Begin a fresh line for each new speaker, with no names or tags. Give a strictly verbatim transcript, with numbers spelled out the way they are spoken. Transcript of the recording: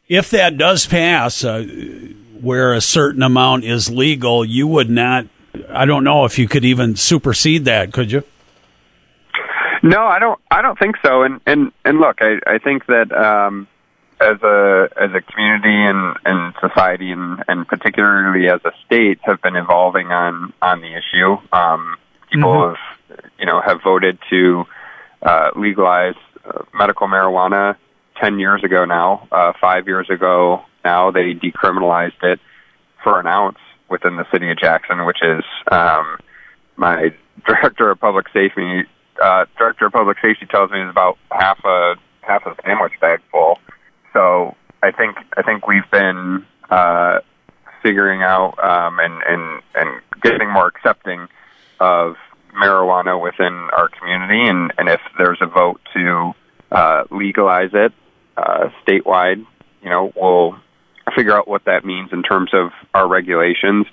If that does pass, uh, where a certain amount is legal, you would not, I don't know if you could even supersede that, could you?
No, I don't. I don't think so. And and, and look, I, I think that um, as a as a community and, and society, and, and particularly as a state, have been evolving on, on the issue. Um, people mm-hmm. have, you know, have voted to uh, legalize uh, medical marijuana ten years ago now. Uh, five years ago now, they decriminalized it for an ounce within the city of Jackson, which is um, my director of public safety. Uh, director of public safety tells me is about half a half a sandwich bag full. So I think I think we've been uh, figuring out um, and and and getting more accepting of marijuana within our community, and, and if there's a vote to uh, legalize it uh, statewide, you know, we'll figure out what that means in terms of our regulations.